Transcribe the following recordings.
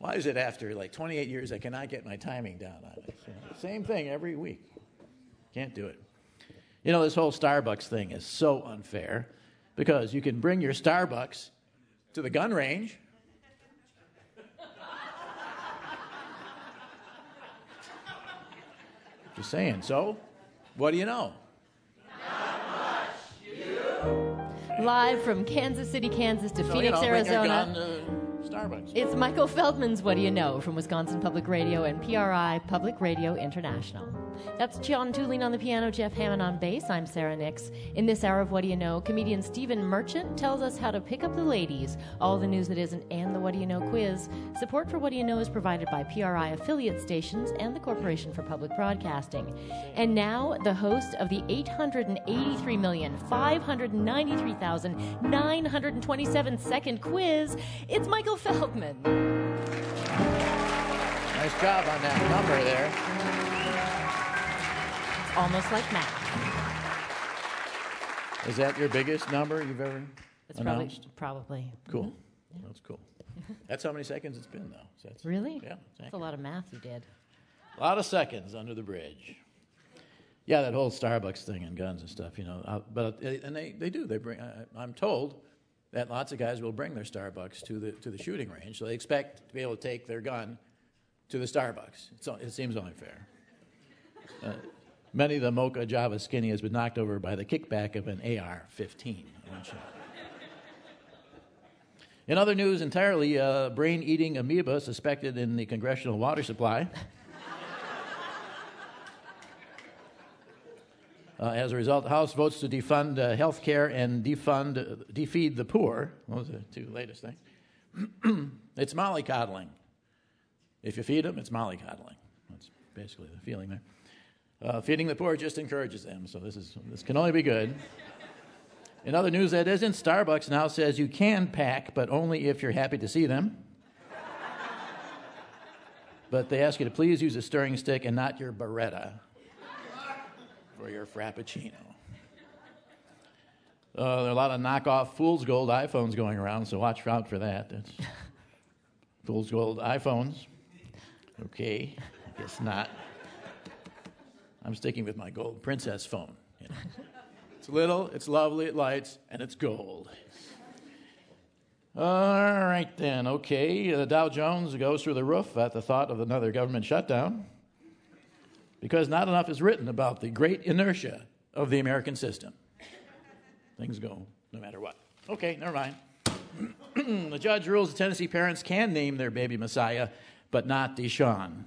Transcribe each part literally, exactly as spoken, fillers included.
Why is it after like twenty-eight years I cannot get my timing down on it? You know, same thing every week. Can't do it. You know, this whole Starbucks thing is so unfair because you can bring your Starbucks to the gun range. Just saying. So, what do you know? Live from Kansas City, Kansas to so, Phoenix, you know, Arizona. Bring your gun to Starbucks. It's Michael Feldman's What Do You Know from Wisconsin Public Radio and P R I Public Radio International. That's John Tooling on the piano, Jeff Hammond on bass. I'm Sarah Nix. In this hour of What Do You Know, comedian Stephen Merchant tells us how to pick up the ladies, all the news that isn't, and the What Do You Know quiz. Support for What Do You Know is provided by P R I affiliate stations and the Corporation for Public Broadcasting. And now, the host of the eight hundred eighty-three million, five hundred ninety-three thousand, nine hundred twenty-seven second quiz, it's Michael Feldman. Nice job on that number there. Almost like math. Is that your biggest number you've ever It's announced? Probably. probably. Cool. Yeah. That's cool. That's how many seconds it's been, though. So that's, Really? Yeah. That's a lot of math you did. A lot of seconds under the bridge. Yeah, that whole Starbucks thing and guns and stuff, you know. Uh, but and they, they do. They bring. I, I'm told that lots of guys will bring their Starbucks to the to the shooting range, so they expect to be able to take their gun to the Starbucks. It's, it seems only fair. Uh, many of the Mocha Java Skinny has been knocked over by the kickback of an A R fifteen. In other news, entirely uh, brain-eating amoeba suspected in the congressional water supply. Uh, as a result, the House votes to defund uh, health care and defund, uh, defeed the poor. Those are the two latest things. It's mollycoddling. If you feed them, it's mollycoddling. That's basically the feeling there. Uh, feeding the poor just encourages them, so this is this can only be good. In other news that isn't, Starbucks now says you can pack, but only if you're happy to see them. But they ask you to please use a stirring stick and not your Beretta for your Frappuccino. Uh, there are a lot of knockoff Fool's Gold iPhones going around, so watch out for that. That's Fool's Gold iPhones. Okay, I guess not. I'm sticking with my gold princess phone. You know. It's little, it's lovely, it lights, and it's gold. All right, then. Okay, the Dow Jones goes through the roof at the thought of another government shutdown because not enough is written about the great inertia of the American system. Things go no matter what. Okay, never mind. The judge rules the Tennessee parents can name their baby Messiah, but not Deshaun.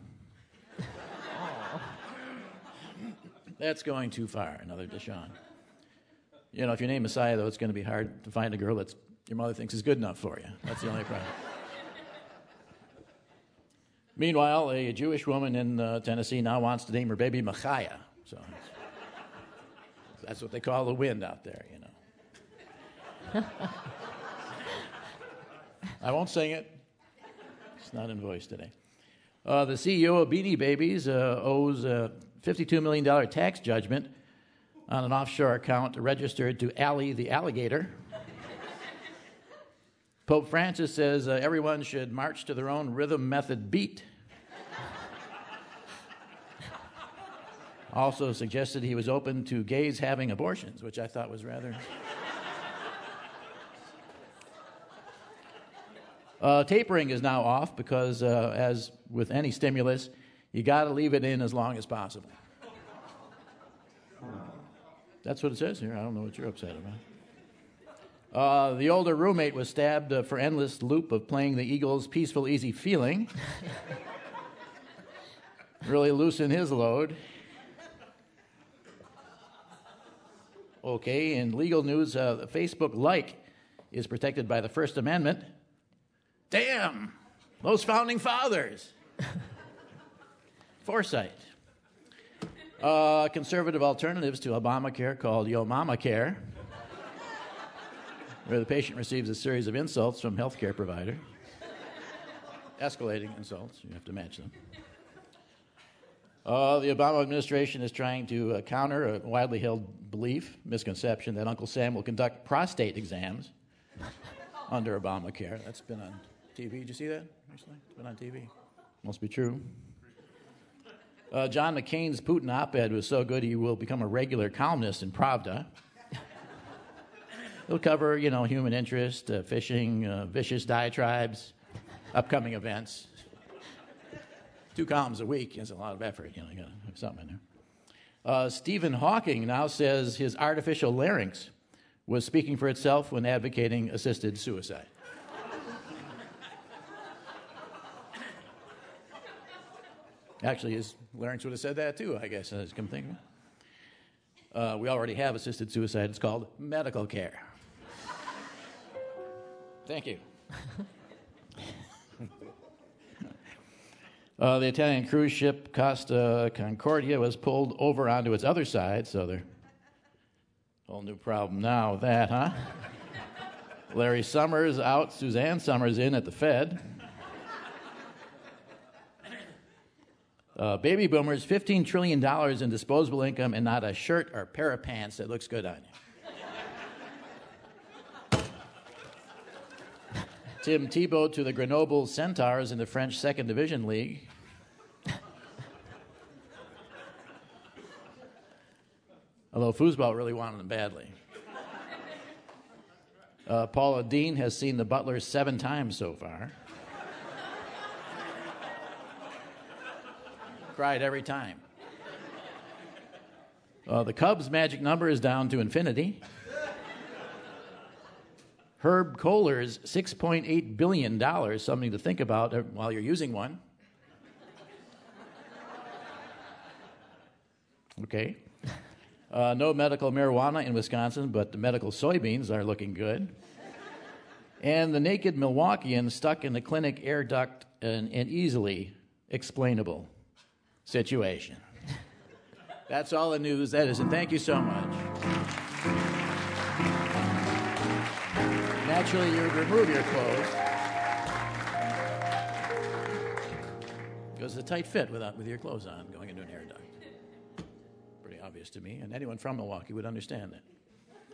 That's going too far, another Deshaun. You know, if you name Messiah, though, it's going to be hard to find a girl that your mother thinks is good enough for you. That's the only problem. Meanwhile, a Jewish woman in uh, Tennessee now wants to name her baby Machaiah. So that's what they call the wind out there, you know. I won't sing it. It's not in voice today. Uh, the C E O of Beanie Babies uh, owes a fifty-two million dollars tax judgment on an offshore account registered to Ally the alligator. Pope Francis says uh, everyone should march to their own rhythm method beat. Also suggested he was open to gays having abortions, which I thought was rather... Uh, tapering is now off because, uh, as with any stimulus, you got to leave it in as long as possible. That's what it says here. I don't know what you're upset about. Uh, the older roommate was stabbed uh, for endless loop of playing the Eagles' Peaceful Easy Feeling. Really loosen his load. Okay, in legal news, uh, the Facebook like is protected by the First Amendment. Damn, those founding fathers. Foresight. Uh, conservative alternatives to Obamacare called Yo Mama Care, where the patient receives a series of insults from healthcare provider. Escalating insults, you have to match them. Uh, the Obama administration is trying to uh, counter a widely held belief, misconception, that Uncle Sam will conduct prostate exams under Obamacare. That's been on T V. Did you see that recently? It's been on T V. Must be true. Uh, John McCain's Putin op-ed was so good he will become a regular columnist in Pravda. He'll cover, you know, human interest, uh, fishing, uh, vicious diatribes, upcoming events. Two columns a week is a lot of effort. You know, you got to have something in there. Uh, Stephen Hawking now says his artificial larynx was speaking for itself when advocating assisted suicide. Actually, his larynx would have said that too, I guess, as I come think of it. Uh, we already have assisted suicide. It's called medical care. Thank you. uh, the Italian cruise ship Costa Concordia was pulled over onto its other side, so there's a whole new problem now with that, huh? Larry Summers out, Suzanne Summers in at the Fed. Uh, baby boomers, fifteen trillion dollars in disposable income and not a shirt or pair of pants that looks good on you. Tim Tebow to the Grenoble Centaurs in the French Second Division League. Although foosball really wanted him badly. Uh, Paula Dean has seen the Butlers seven times so far. Cried every time. Uh, the Cubs' magic number is down to infinity. Herb Kohler's six point eight billion dollars, something to think about while you're using one. Okay. Uh, no medical marijuana in Wisconsin, but the medical soybeans are looking good. And the naked Milwaukeean stuck in the clinic air duct an, an easily explainable situation. That's all the news that is, and thank you so much. Naturally, you would remove your clothes because it's a tight fit without with your clothes on going into an air duct. Pretty obvious to me, and anyone from Milwaukee would understand that.